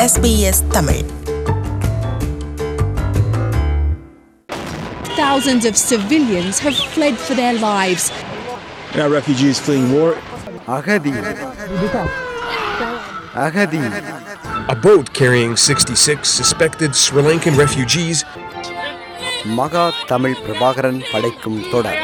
SBS Tamil. Thousands of civilians have fled for their lives. Now refugees fleeing war. Ahadi. A boat carrying 66 suspected Sri Lankan refugees. மகா தமிழ் பிரபாகரன் படைக்கும் தொடர்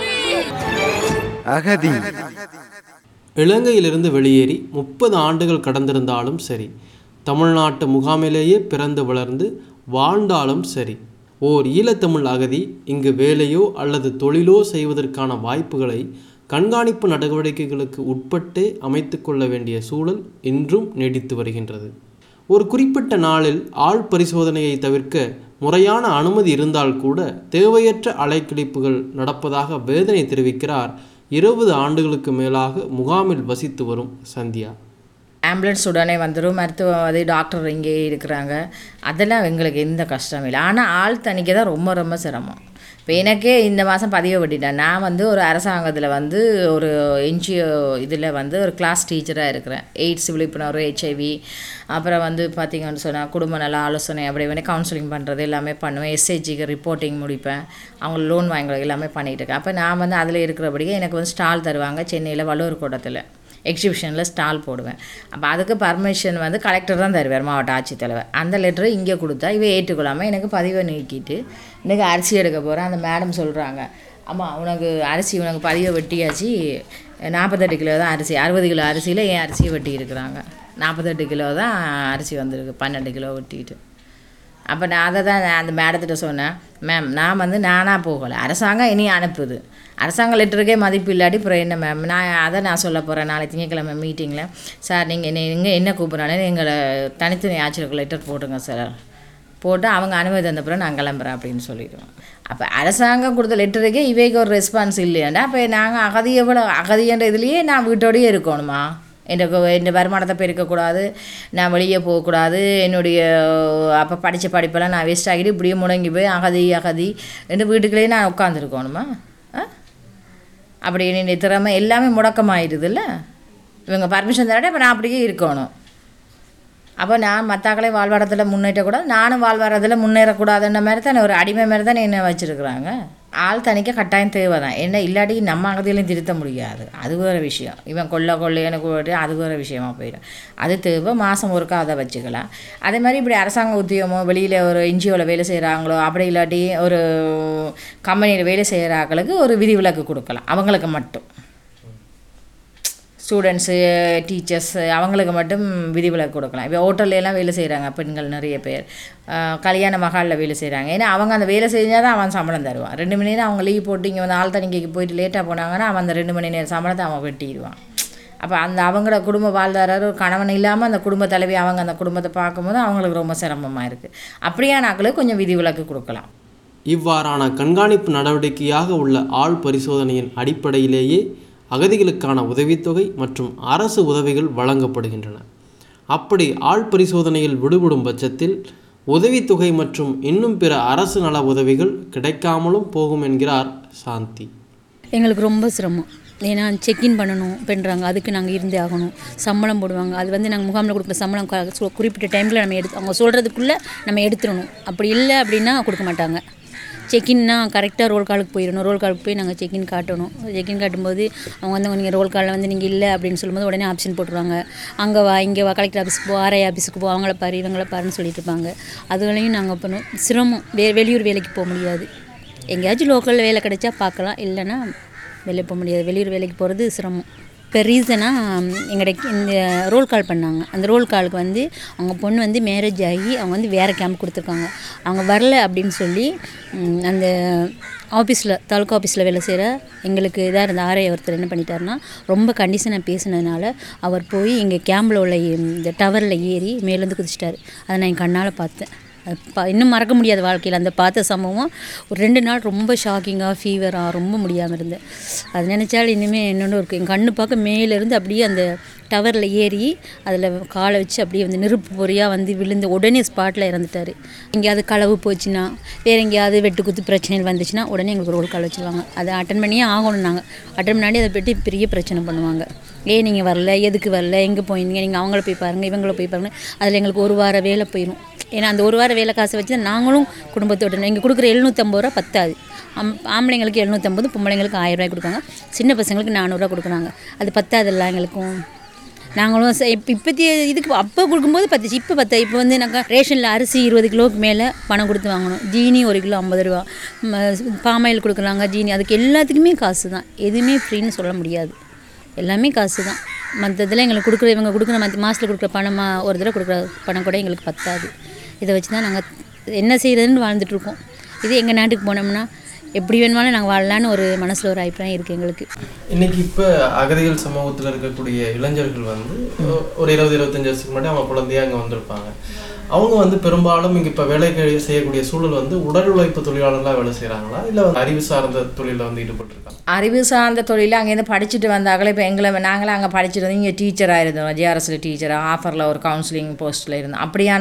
அகதி. இலங்கையிலிருந்து வெளியேறி 30 ஆண்டுகள் கடந்திருந்தாலும் சரி, தமிழ்நாட்டு முகாமிலேயே பிறந்து வளர்ந்து வாழ்ந்தாலும் சரி, ஓர் ஈழத்தமிழ் அகதி இங்கு வேலையோ அல்லது தொழிலோ செய்வதற்கான வாய்ப்புகளை கண்காணிப்பு நடவடிக்கைகளுக்கு உட்பட்டே அமைத்து கொள்ள வேண்டிய சூழல் இன்றும் நீடித்து வருகின்றது. ஒரு குறிப்பிட்ட நாளில் ஆள் பரிசோதனையை தவிர்க்க முறையான அனுமதி இருந்தால் கூட தேவையற்ற அலைக்கழிப்புகள் நடப்பதாக வேதனை தெரிவிக்கிறார் 20 ஆண்டுகளுக்கு மேலாக முகாமில் வசித்து வரும் சந்தியா. ஆம்புலன்ஸ் உடனே வந்துடும், மருத்துவ டாக்டர் இங்கே இருக்கிறாங்க, அதெல்லாம் எங்களுக்கு எந்த கஷ்டம் இல்லை. ஆனால் ஆள் தணிக்க தான் ரொம்ப ரொம்ப சிரமம். இப்போ எனக்கே இந்த மாதம் பதிவு பண்ணிட்டேன். நான் ஒரு அரசாங்கத்தில் ஒரு என்ஜிஓ இதில் ஒரு கிளாஸ் டீச்சராக இருக்கிறேன். எய்ட்ஸ் விழிப்புணர்வு, HIV, அப்புறம் பார்த்திங்கன்னு சொன்னால் குடும்ப நல ஆலோசனை, அப்படி கவுன்சிலிங் பண்ணுறது எல்லாமே பண்ணுவேன். SHGக்கு ரிப்போர்ட்டிங் முடிப்பேன், அவங்க லோன் வாங்கி எல்லாமே பண்ணிகிட்டு இருக்கேன். அப்போ நான் அதில் இருக்கிறபடியே எனக்கு ஸ்டால் தருவாங்க. சென்னையில் வள்ளுவர் கோட்டத்தில் எக்ஸிபிஷனில் ஸ்டால் போடுவேன். அப்போ அதுக்கு பர்மிஷன் கலெக்டர் தான் தருவார், மாவட்ட ஆட்சித்தலைவர். அந்த லெட்டரை இங்கே கொடுத்தா இவை ஏற்றுக்கொள்ளாமல் எனக்கு பதிவை நீக்கிட்டு இன்றைக்கி அரிசி எடுக்க போகிறேன். அந்த மேடம் சொல்கிறாங்க, ஆமாம் உனக்கு பதிவை வெட்டியாச்சு, 48 கிலோ தான் அரிசி, 60 கிலோ அரிசியில் என் அரிசியை வெட்டி இருக்கிறாங்க. 48 கிலோ தான் அரிசி வந்திருக்கு, 12 கிலோ வெட்டிட்டு. அப்போ நான் அதை தான் அந்த மேடத்திட்ட சொன்னேன், மேம் நான் நானாக போகலை, அரசாங்கம் இனி அனுப்புது, அரசாங்க லெட்டருக்கே மதிப்பு இல்லாட்டி அப்புறம் என்ன மேம், நான் சொல்ல போகிறேன் நாளைக்கு திங்கக்கிழமை மீட்டிங்கில். சார் நீங்கள் என்ன கூப்பிட்றானே எங்களை தனித்தனி ஆட்சியருக்கு லெட்டர் போட்டுங்க சார், போட்டு அவங்க அனுமதி தந்த பிறகு நான் கிளம்புறேன் அப்படின்னு சொல்லிடுவோம். அப்போ அரசாங்கம் கொடுத்த லெட்டருக்கே இவைக்கு ஒரு ரெஸ்பான்ஸ் இல்லையாண்டா அப்போ நாங்கள் அகதின்ற இதுலேயே நான் வீட்டோடையே இருக்கணுமா? என் வருமானத்தை பெருக்கக்கூடாது, நான் வெளியே போகக்கூடாது, என்னுடைய அப்போ படித்த படிப்பெல்லாம் நான் வேஸ்ட் ஆகிட்டு இப்படியே முடங்கி போய் அகதி என்று வீட்டுக்குள்ளேயே நான் உட்காந்துருக்கணுமா? அப்படி என்னுடைய திறமை எல்லாமே முடக்கமாயிடுதுல்ல. இவங்க பர்மிஷன் தரட்ட இப்போ நான் அப்படியே இருக்கணும். அப்போ நான் மற்றாக்களே வாழ்வாரத்தில் முன்னேற்றக்கூடாது, நானும் வாழ்வாரத்தில் முன்னேறக்கூடாதுன்ற மாதிரி தான் ஒரு அடிமை மாதிரி தான் என்ன வச்சுருக்குறாங்க. ஆள் தணிக்க கட்டாயம் தேவை தான். என்ன இல்லாட்டி நம்ம அகதியிலையும் திருத்த முடியாது, அது வேறு விஷயம். இவன் கொள்ளைன்னு அது வேறு விஷயமா போயிடும். அது தேவை, மாதம் ஒருக்கா அதை வச்சுக்கலாம். அதே மாதிரி இப்படி அரசாங்க உத்தியோகமோ வெளியில் ஒரு NGOவில் வேலை செய்கிறாங்களோ, அப்படி இல்லாட்டி ஒரு கம்பெனியில் வேலை செய்கிறாங்களுக்கு ஒரு விதிவிலக்கு கொடுக்கலாம். அவங்களுக்கு மட்டும், ஸ்டூடெண்ட்ஸு, டீச்சர்ஸ் அவங்களுக்கு மட்டும் விதிவிலக்கு கொடுக்கலாம். இப்போ ஹோட்டல்லாம் வேலை செய்கிறாங்க பெண்கள் நிறைய பேர், கல்யாண மகாலில் வேலை செய்கிறாங்க. ஏன்னா அவங்க அந்த வேலை செஞ்சால் தான் அவன் சம்பளம் தருவான். 2 மணி நேரம் அவங்க லீவ் போட்டு இங்கே ஆள் தணிக்கைக்கு போயிட்டு லேட்டாக போனாங்கன்னா அவன் அந்த 2 மணி நேரம் சம்பளத்தை அவன் வெட்டிடுவான். அப்போ அவங்களோட குடும்ப வாழ்வாதார கணவன் இல்லாமல் அந்த குடும்ப தலைவி அவங்க அந்த குடும்பத்தை பார்க்கும்போது அவங்களுக்கு ரொம்ப சிரமமாக இருக்குது. அப்படியான ஆட்களுக்கு கொஞ்சம் விதிவிலக்கு கொடுக்கலாம். இவ்வாறான கண்காணிப்பு நடவடிக்கையாக உள்ள ஆள் பரிசோதனையின் அடிப்படையிலேயே அகதிகளுக்கான உதவித்தொகை மற்றும் அரசு உதவிகள் வழங்கப்படுகின்றன. அப்படி ஆள் பரிசோதனையில் விடுபடும் பட்சத்தில் உதவித்தொகை மற்றும் இன்னும் பிற அரசு நல உதவிகள் கிடைக்காமலும் போகும் என்கிறார் சாந்தி. எங்களுக்கு ரொம்ப சிரமம். ஏன்னா செக்இன் பண்ணணும் பண்ணுறாங்க, அதுக்கு நாங்கள் இருந்தே ஆகணும். சம்பளம் போடுவாங்க, அது நாங்கள் முகாமில் கொடுக்குற சம்பளம் குறிப்பிட்ட டைமில் நம்ம அவங்க சொல்கிறதுக்குள்ளே நம்ம எடுத்துடணும். அப்படி இல்லை அப்படின்னா கொடுக்க மாட்டாங்க. செக்இன்னா கரெக்டாக ரோல் காலுக்கு போயிடணும். ரோல் காலுக்கு போய் நாங்கள் செக்இன் காட்டணும். செக்இன் காட்டும்போது அவங்க நீங்கள் ரோல் காலில் நீங்கள் இல்லை அப்படின்னு சொல்லும்போது உடனே ஆப்ஷன் போட்டுருவாங்க. அங்கே வா, இங்கே வா, கலெக்டர் ஆஃபீஸுக்கு போ, RI ஆஃபீஸுக்கு போ, அவங்கள பாரு இவங்கள பாருன்னு சொல்லிட்டு இருப்பாங்க. அதுவரையும் நாங்கள் பண்ணுவோம். சிரமம். வெளியூர் வேலைக்கு போக முடியாது. எங்கேயாச்சும் லோக்கல் வேலை கிடைச்சா பார்க்கலாம், இல்லைன்னா வெளியே போக முடியாது. வெளியூர் வேலைக்கு போகிறது சிரமம். இப்போ ரீசனாக எங்களுக்கு இந்த ரோல் கால் பண்ணாங்க. அந்த ரோல் காலுக்கு அவங்க பொண்ணு மேரேஜ் ஆகி அவங்க வேறு கேம்ப் கொடுத்துருக்காங்க. அவங்க வரல அப்படின்னு சொல்லி அந்த ஆஃபீஸில், தாலுக்கா ஆஃபீஸில் வேலை செய்கிற எங்களுக்கு இதாக இருந்த RI ஒருத்தர் என்ன பண்ணிட்டாருன்னா, ரொம்ப கண்டிஷனாக பேசினதுனால அவர் போய் எங்கள் கேம்பில் உள்ள இந்த டவரில் ஏறி மேலேருந்து குதிச்சிட்டார். அதை நான் என் கண்ணால் பார்த்தேன். இன்னும் மறக்க முடியாத வாழ்க்கையில் அந்த பார்த்த சம்பவம். ஒரு 2 நாள் ரொம்ப ஷாக்கிங்காக, ஃபீவராக, ரொம்ப முடியாமல் இருந்தேன். அது நினச்சாலும் இனிமேல் என்னென்னு இருக்குது. என் கண்ணு பார்க்க மேலேருந்து அப்படியே அந்த டவரில் ஏறி அதில் காலை வச்சு அப்படியே நெருப்பு பொறியாக விழுந்து உடனே ஸ்பாட்டில் இறந்துட்டார். எங்கேயாவது களவு போச்சுன்னா, வேறு எங்கேயாவது வெட்டுக்குத்து பிரச்சனைகள் வந்துச்சுன்னா உடனே எங்களுக்கு ரோல் கால் வச்சுருவாங்க. அதை அட்டன் பண்ணியே ஆகணும். நாங்கள் அட்டன் பண்ணாடி அதை பற்றி பெரிய பிரச்சனை பண்ணுவாங்க. ஏன் நீங்கள் வரல, எதுக்கு வரல, எங்கே போயிருந்தீங்க, நீங்கள் அவங்கள போய் பாருங்கள், இவங்கள போய் பாருங்கள். அதில் எங்களுக்கு ஒரு வார வேலை போயிடும். ஏன்னா அந்த ஒரு வார வேலை காசை வச்சு தான் நாங்களும் குடும்பத்தோட எங்கள் கொடுக்குற 750 ரூபா பத்தாது. ஆம்பளைங்களுக்கு 750, பொம்பளைங்களுக்கு 1000 ரூபாய் கொடுக்காங்க. சின்ன பசங்களுக்கு 400 ரூபா கொடுக்குறாங்க. அது பத்தாதில்ல எங்களுக்கும். நாங்களும் இப்போத்திய இதுக்கு அப்போ கொடுக்கும்போது பத்துச்சு, இப்போ பத்தா. இப்போ வந்து நாங்கள் ரேஷனில் அரிசி 20 கிலோவுக்கு மேலே பணம் கொடுத்து வாங்கணும். ஜீனி 1 கிலோ 50 ரூபா, பாமாயில் கொடுக்குறாங்க ஜீனி. அதுக்கு எல்லாத்துக்குமே காசு தான். எதுவுமே ஃப்ரீன்னு சொல்ல முடியாது, எல்லாமே காசு தான். மற்றதில் எங்களுக்கு கொடுக்குற இவங்க கொடுக்குற மாதத்தில் கொடுக்குற பணமாக ஒரு தடவை கொடுக்குற பணம் கூட எங்களுக்கு பத்தாது. இதை வச்சு தான் நாங்கள் என்ன செய்கிறதுன்னு வாழ்ந்துட்டுருக்கோம். இது எங்கள் நாட்டுக்கு போனோம்னா எப்படி வேணுமாலும் நாங்கள் வாழலான்னு ஒரு மனசில் ஒரு அபிப்பிராயம் இருக்குது எங்களுக்கு. இன்றைக்கி இப்போ அகதிகள் சமூகத்தில் இருக்கக்கூடிய இளைஞர்கள் வந்து ஒரு 20-25 வருஷத்துக்கு முன்னாடி அவங்க குழந்தையாக அங்கே வந்திருப்பாங்க. அவங்க வந்து பெரும்பாலும் இங்கே இப்போ வேலை செய்யக்கூடிய சூழல் வந்து உடல் உழைப்பு தொழிலாளர்களாக வேலை செய்கிறாங்களா, இல்லை அறிவு சார்ந்த தொழிலில் வந்து ஈடுபட்டிருக்காங்க? அறிவு சார்ந்த தொழில் அங்கேருந்து படிச்சுட்டு வந்தாங்களே. இப்போ நாங்களும் அங்கே படிச்சுட்டு வந்து இங்கே டீச்சராக இருந்தோம். ஜிஆர்எஸில் டீச்சராக, ஆஃபரில் ஒரு கவுன்சிலிங் போஸ்ட்டில் இருந்தோம். அப்படியான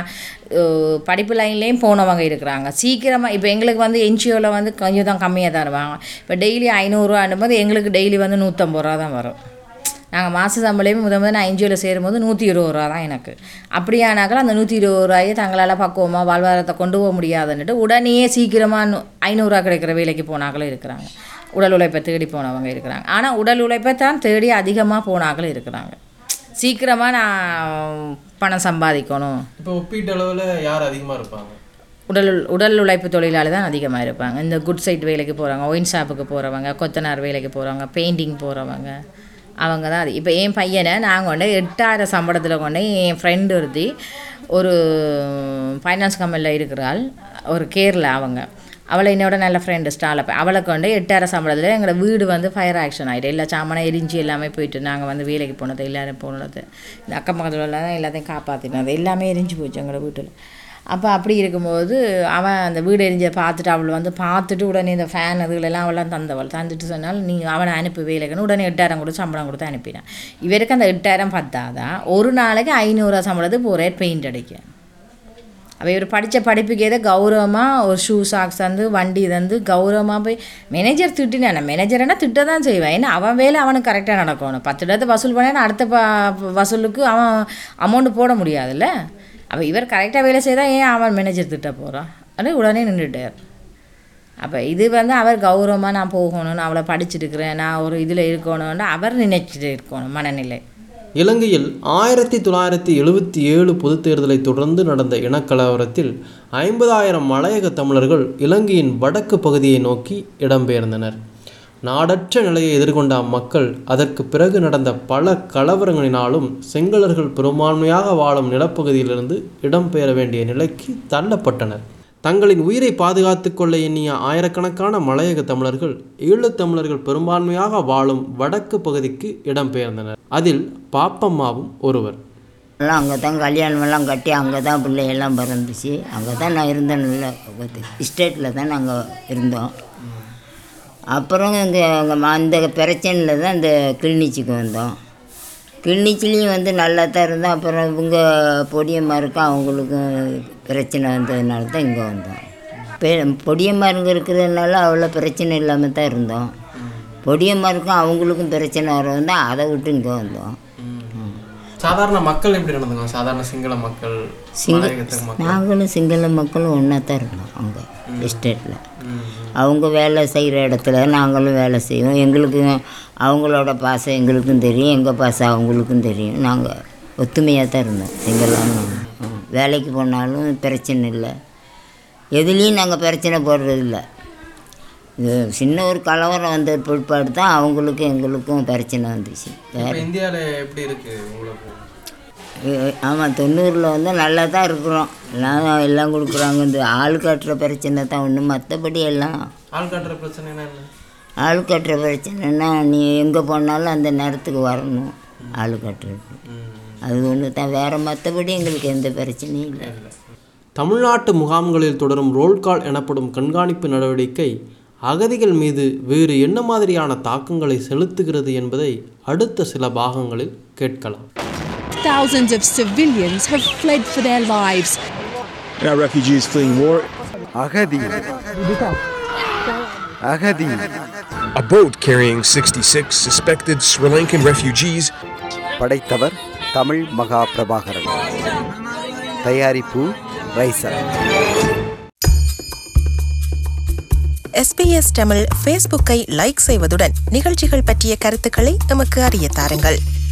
படிப்பு லைன்லேயும் போனவங்க இருக்கிறாங்க. சீக்கிரமாக இப்போ எங்களுக்கு வந்து என்ஜிஓவில் வந்து கொஞ்சம் தான் கம்மியாக தருவாங்க. இப்போ டெய்லி 500 ரூபா அனுப்பும்போது எங்களுக்கு டெய்லி வந்து 150 ரூபா தான் வரும். நாங்கள் மாத சம்பளமே முதல் நான் என்ஜிஓவில் சேரும்போது 120 ரூபா தான் எனக்கு. அப்படியானாக்கள் அந்த 120 ரூபாயை தங்களால் பக்குவமாக வாழ்வாதாரத்தை கொண்டு போக முடியாதுன்னுட்டு உடனே சீக்கிரமாக 500 ரூபா கிடைக்கிற வேலைக்கு போனாக்களும் இருக்கிறாங்க. உடல் உழைப்பை தேடி போனவங்க இருக்கிறாங்க. ஆனால் உடல் உழைப்பை தான் தேடி அதிகமாக போனாக்களும் இருக்கிறாங்க. சீக்கிரமாக நான் பணம் சம்பாதிக்கணும். இப்போ ஒப்பீட்டு அளவில் யார் அதிகமாக இருப்பாங்க? உடல் உழைப்பு தொழிலாளி தான் அதிகமாக இருப்பாங்க. இந்த குட் சைட் வேலைக்கு போகிறவங்க, ஒயின் ஷாப்புக்கு போகிறவங்க, கொத்தனார் வேலைக்கு போகிறவங்க, பெயிண்டிங் போகிறவங்க, அவங்க தான் அது. இப்போ என் பையனை நாங்கள் கொண்டு 8000 சம்பளத்தில் கொண்டு என் ஃப்ரெண்டு ஒருத்தி ஒரு ஃபைனான்ஸ் கம்பெனியில் இருக்கிறாள், ஒரு கேரளா. அவளை என்னோட நல்ல ஃப்ரெண்டு ஸ்டாலில் அவளை கொண்டு 8000 சம்பளத்தில் எங்களோட வீடு வந்து ஃபயர் ஆக்ஷன் ஆகிட்டு எல்லா சாமானம் எரிஞ்சு எல்லாமே போயிட்டு நாங்கள் வந்து வேலைக்கு போனது, எல்லோரும் போனது, இந்த அக்கம் பக்கத்தில் எல்லாம் எல்லாத்தையும் காப்பாற்றினது, எல்லாமே எரிஞ்சு போச்சு எங்களோட வீட்டில். அப்போ அப்படி இருக்கும்போது அவன் அந்த வீடு எரிஞ்ச பார்த்துட்டு அவள் வந்து பார்த்துட்டு உடனே இந்த ஃபேன் அதுகளெல்லாம் அவளாம் தந்துட்டு சொன்னால் நீங்கள் அவனை அனுப்பி வேலைக்குன்னு உடனே 8000 கொடுத்து சம்பளம் கொடுத்து அனுப்பினான். இவருக்கு அந்த 8000 பத்தாதான், ஒரு நாளைக்கு 500 சம்பளத்துக்கு போகிறேன் பெயிண்ட் அடிக்க. அப்போ இவர் படித்த படிப்புக்கு ஏதோ கௌரவமாக ஒரு ஷூ சாக்ஸ் தந்து வண்டி தந்து கௌரவமாக போய் மேனேஜர் திட்டினான். மேனேஜர்னா திட்ட தான் செய்வான். ஏன்னா அவன் வேலை அவனுக்கு கரெக்டாக நடக்கணும். 10 இடத்தை வசூல் பண்ணேன்னா அடுத்த வசூலுக்கு அவன் அமௌண்ட்டு போட முடியாதுல்ல. அப்போ இவர் கரெக்டாக வேலை செய்தால் ஏன் அவன் மேனேஜர் திட்ட போகிறான்? அது உடனே நின்றுட்டார். அப்போ இது வந்து அவர் கௌரவமாக நான் போகணும், நான் அவளை படிச்சுருக்கிறேன், நான் ஒரு இதில் இருக்கணும்னு அவர் நினைச்சிட்டு இருக்கணும் மனநிலை. இலங்கையில் 1977 பொதுத் தேர்தலை தொடர்ந்து நடந்த இனக்கலவரத்தில் 50,000 மலையக தமிழர்கள் இலங்கையின் வடக்கு பகுதியை நோக்கி இடம்பெயர்ந்தனர். நாடற்ற நிலையை எதிர்கொண்ட அம்மக்கள் அதற்கு பிறகு நடந்த பல கலவரங்களினாலும் சிங்களர்கள் பெரும்பான்மையாக வாழும் நிலப்பகுதியிலிருந்து இடம்பெயர வேண்டிய நிலைக்கு தள்ளப்பட்டனர். தங்களின் உயிரை பாதுகாத்து கொள்ள எண்ணிய ஆயிரக்கணக்கான மலையக தமிழர்கள் ஈழத்தமிழர்கள் பெரும்பான்மையாக வாழும் வடக்கு பகுதிக்கு இடம்பெயர்ந்தனர். அதில் பாப்பம்மாவும் ஒருவர். எல்லாம் அங்கே தான் கல்யாணமெல்லாம் கட்டி அங்கே தான் பிள்ளையெல்லாம் பிறந்துச்சு. அங்கே தான் நான் இருந்தேன், நல்ல ஸ்டேட்டில் தான் நாங்கள் இருந்தோம். அப்புறம் இங்கே அந்த பிரச்சனையில் தான் இந்த கிளிநொச்சிக்கு வந்தோம். கிளிநொச்சிலையும் வந்து நல்லா தான் இருந்தோம். அப்புறம் இவங்க பொடியம்மாருக்கும் அவங்களுக்கும் பிரச்சனை வந்ததுனால தான் இங்கே வந்தோம். பொடியம்மாருங்க இருக்கிறதுனால அவ்வளோ பிரச்சனை இல்லாமல் தான் இருந்தோம். பொடியம்மாருக்கும் அவங்களுக்கும் பிரச்சனை வரவும் தான் அதை விட்டு இங்கே வந்தோம். சாதாரண மக்கள் எப்படி நடந்தாங்க? சாதாரண சிங்கள மக்கள், நாங்களும் சிங்கள மக்களும் ஒன்றா தான் இருந்தோம் அங்கே எஸ்டேட்டில். அவங்க வேலை செய்கிற இடத்துல நாங்களும் வேலை செய்வோம். எங்களுக்கு அவங்களோட பாசை எங்களுக்கும் தெரியும், எங்கள் பாசை அவங்களுக்கும் தெரியும். நாங்கள் ஒத்துமையாக தான் இருந்தோம். சிங்களாம் வேலைக்கு போனாலும் பிரச்சனை இல்லை, எதுலேயும் நாங்கள் பிரச்சனை போடுறதில்லை. இது சின்ன ஒரு கலவரம் வந்த பிற்பாடு தான் அவங்களுக்கும் எங்களுக்கும் பிரச்சனை வந்துச்சு. வேறு இந்தியாவில் எப்படி இருக்குது உங்களுக்கு? ஆமாம், 90 வந்து நல்லா தான் இருக்கிறோம். எல்லாம் கொடுக்குறாங்க. இந்த ஆள் கட்டுற பிரச்சனை தான் ஒன்று, மற்றபடி எல்லாம். ஆள் கட்டுற பிரச்சனை என்ன? ஆள் கட்டுற பிரச்சனைனா நீ எங்கே போனாலும் அந்த நேரத்துக்கு வரணும் ஆள் கட்டுறதுக்கு, அது ஒன்று தான். வேறு மற்றபடி எங்களுக்கு எந்த பிரச்சனையும் இல்லை. தமிழ்நாட்டு முகாம்களில் தொடரும் ரோல்கால் எனப்படும் கண்காணிப்பு நடவடிக்கை அகதிகள் மீது வேறு என்ன மாதிரியான தாக்கங்களை செலுத்துகிறது என்பதை அடுத்த சில பாகங்களில் கேட்கலாம். Thousands of civilians have fled for their lives. Now refugees fleeing war. அகதி அகதி. A boat carrying 66 suspected Sri Lankan refugees. படைத்தவர் தமிழ் மகா பிரபாகரன். தயாரிப்பு ரைசர். SBS தமிழ் ஃபேஸ்புக்கை லைக் செய்வதுடன் நிகழ்ச்சிகள் பற்றிய கருத்துக்களை எமக்கு அறிய தாருங்கள்.